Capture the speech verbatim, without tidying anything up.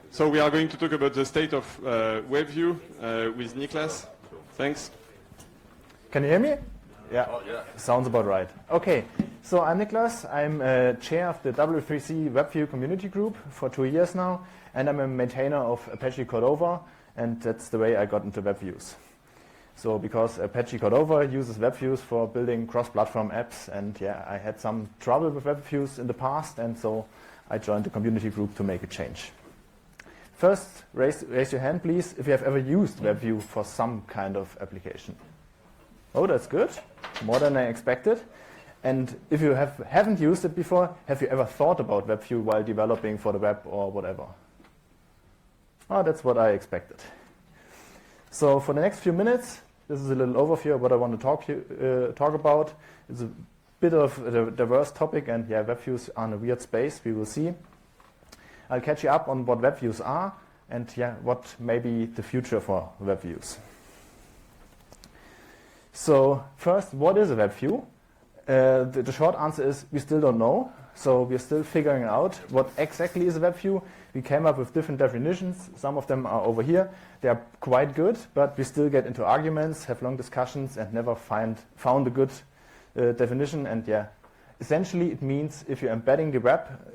So we are going to talk about the state of uh, WebView uh, with Niklas. Thanks. Can you hear me? Yeah. Oh, yeah. Sounds about right. Okay, so I'm Niklas. I'm uh, chair of the W three C WebView community group for two years now, and I'm a maintainer of Apache Cordova, and that's the way I got into WebViews. So because Apache Cordova uses WebViews for building cross-platform apps, and yeah, I had some trouble with WebViews in the past, and so I joined the community group to make a change. First, raise, raise your hand, please, if you have ever used WebView for some kind of application. Oh, that's good. More than I expected. And if you have, haven't used it before, have you ever thought about WebView while developing for the web or whatever? Oh, that's what I expected. So for the next few minutes, this is a little overview of what I want to talk, uh, talk about. It's a bit of a diverse topic, and yeah, WebViews are in a weird space, we will see. I'll catch you up on what WebViews are, and yeah, what may be the future for WebViews. So first, what is a WebView? Uh, the, the short answer is we still don't know. So we're still figuring out what exactly is a WebView. We came up with different definitions. Some of them are over here. They are quite good, but we still get into arguments, have long discussions, and never find found a good uh, definition. And yeah, essentially it means if you're embedding the web